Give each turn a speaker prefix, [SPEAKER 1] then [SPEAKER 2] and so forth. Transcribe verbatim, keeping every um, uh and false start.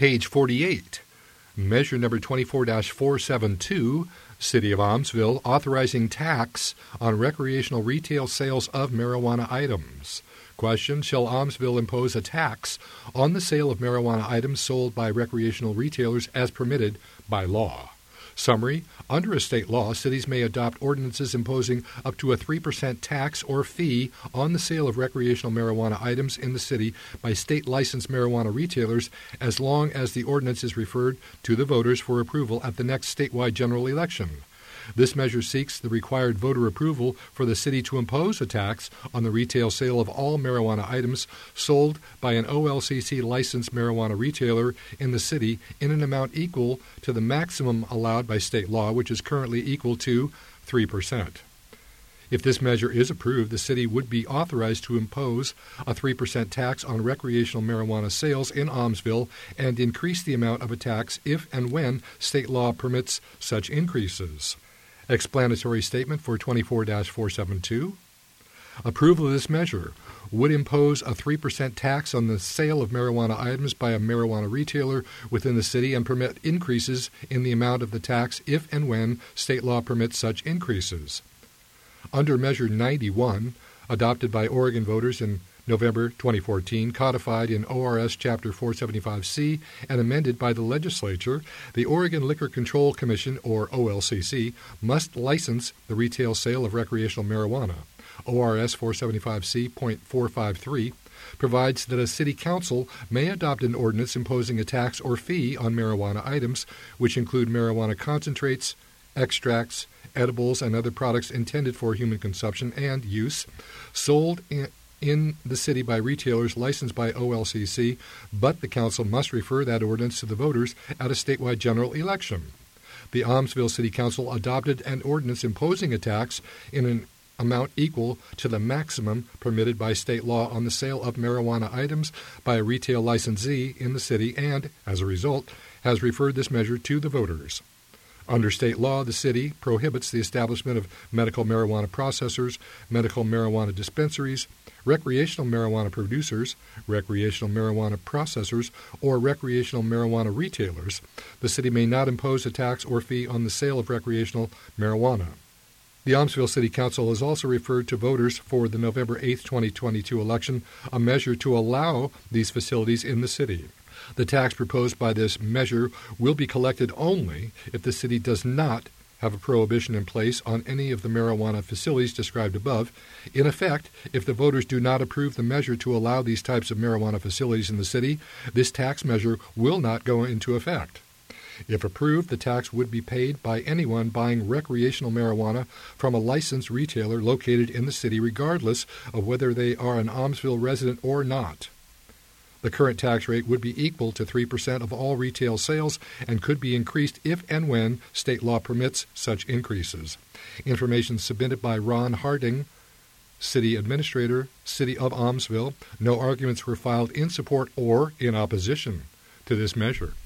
[SPEAKER 1] Page forty-eight, measure number twenty-four dash four seventy-two, City of Almsville, authorizing tax on recreational retail sales of marijuana items. Question, shall Almsville impose a tax on the sale of marijuana items sold by recreational retailers as permitted by law? Summary, under a state law, cities may adopt ordinances imposing up to a three percent tax or fee on the sale of recreational marijuana items in the city by state-licensed marijuana retailers as long as the ordinance is referred to the voters for approval at the next statewide general election. This measure seeks the required voter approval for the city to impose a tax on the retail sale of all marijuana items sold by an O L C C-licensed marijuana retailer in the city in an amount equal to the maximum allowed by state law, which is currently equal to three percent. If this measure is approved, the city would be authorized to impose a three percent tax on recreational marijuana sales in Almsville and increase the amount of a tax if and when state law permits such increases. Explanatory statement for twenty-four dash four seventy-two. Approval of this measure would impose a three percent tax on the sale of marijuana items by a marijuana retailer within the city and permit increases in the amount of the tax if and when state law permits such increases. Under Measure ninety-one, adopted by Oregon voters in November twenty fourteen, codified in O R S Chapter four seventy-five C and amended by the legislature, the Oregon Liquor Control Commission, or O L C C, must license the retail sale of recreational marijuana. O R S four seventy-five C point four five three provides that a city council may adopt an ordinance imposing a tax or fee on marijuana items, which include marijuana concentrates, extracts, edibles, and other products intended for human consumption and use, sold in in the city by retailers licensed by O L C C, but the council must refer that ordinance to the voters at a statewide general election. The Almsville City Council adopted an ordinance imposing a tax in an amount equal to the maximum permitted by state law on the sale of marijuana items by a retail licensee in the city and, as a result, has referred this measure to the voters. Under state law, the city prohibits the establishment of medical marijuana processors, medical marijuana dispensaries, recreational marijuana producers, recreational marijuana processors, or recreational marijuana retailers. The city may not impose a tax or fee on the sale of recreational marijuana. The Almsville City Council has also referred to voters for the November eighth, twenty twenty-two election a measure to allow these facilities in the city. The tax proposed by this measure will be collected only if the city does not have a prohibition in place on any of the marijuana facilities described above. In effect, if the voters do not approve the measure to allow these types of marijuana facilities in the city, this tax measure will not go into effect. If approved, the tax would be paid by anyone buying recreational marijuana from a licensed retailer located in the city, regardless of whether they are an Almsville resident or not. The current tax rate would be equal to three percent of all retail sales and could be increased if and when state law permits such increases. Information submitted by Ron Harding, City Administrator, City of Almsville. No arguments were filed in support or in opposition to this measure.